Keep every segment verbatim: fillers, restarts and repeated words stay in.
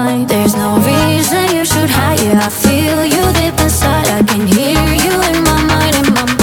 mind. There's no reason you should hide. Yeah, I feel you deep inside. I can hear you in my mind, in my mind.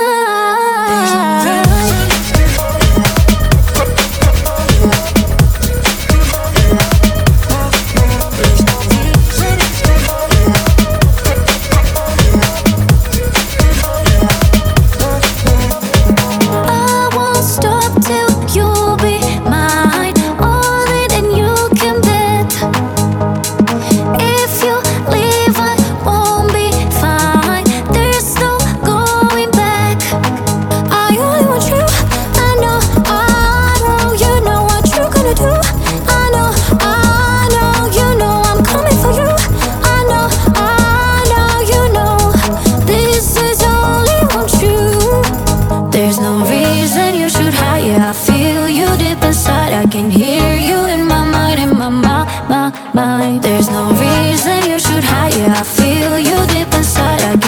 I won't stop till you be mine. Only then you can bet. If you leave, I won't be fine. There's no going back. I only want you. I know, I know, you know what you're gonna do. I know, I know, you know I'm coming for you. I know, I know, you know this is only want you. There's no reason you should hide. Yeah, I feel you deep inside. I can hear you in my mind, in my mind, my mind. There's no reason you should hide. Yeah, I feel you deep inside. I